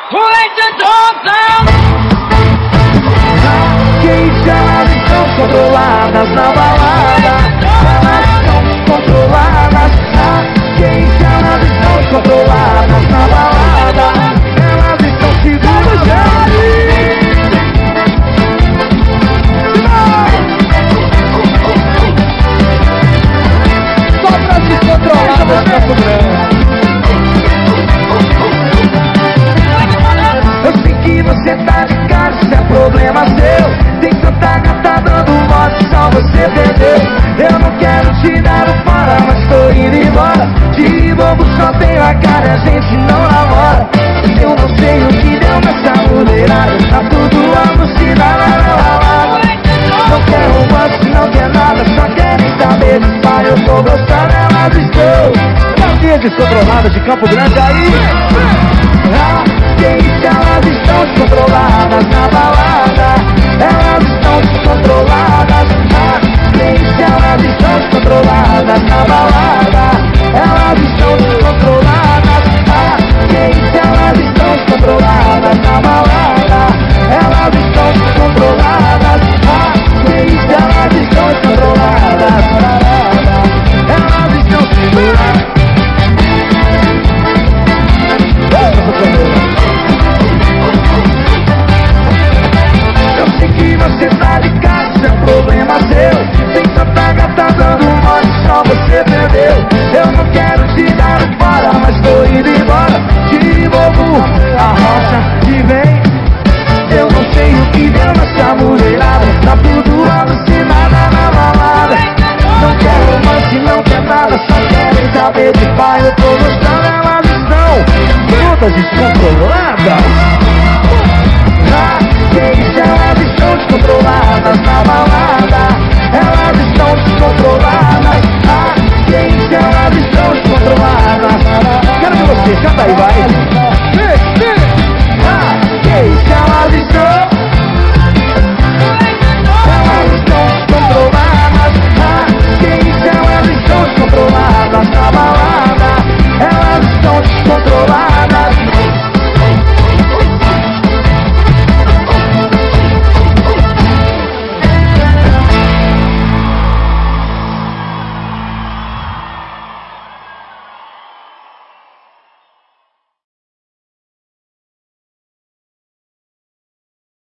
Quem elas estão controladas na balada. Elas estão descontroladas. Quem elas estão controladas na balada. Elas estão seguras já. Só pra descontroladas, Campo Grande. Eu sei que você tá de cara, isso é problema seu. Tem tanta gata dando mole, só você perdeu. Eu não quero te dar um fora, mas tô indo embora. De bobo só tenho a cara e a gente não namora. Eu não sei o que deu nessa mulherada. Tá tudo alucinado, não quer romance, não quer nada, só querem saber de pai. Eu tô gostando, elas estão. Cadê descontrolada de Campo Grande aí? Quem elas estão descontroladas na balada. Elas estão descontroladas. Quem elas estão descontroladas na balada. Elas estão descontroladas. Quem elas estão descontroladas na balada. Elas estão descontroladas. Quem elas estão descontroladas na balada. Elas estão descontroladas. Você tá de casa, isso é problema seu. Tem tanta gata dando mole, só você perdeu. Eu não quero te dar um fora, mas tô indo embora. De novo, a rocha que vem. Eu não sei o que deu nessa mulherada. Tá tudo alucinada na balada. Não quer romance, não quer nada, só querem saber de pai. Eu tô gostando, elas estão todas descontroladas. Elas estão descontroladas na balada. Elas estão descontroladas. Elas estão descontroladas. Quero ver você, canta aí, vai.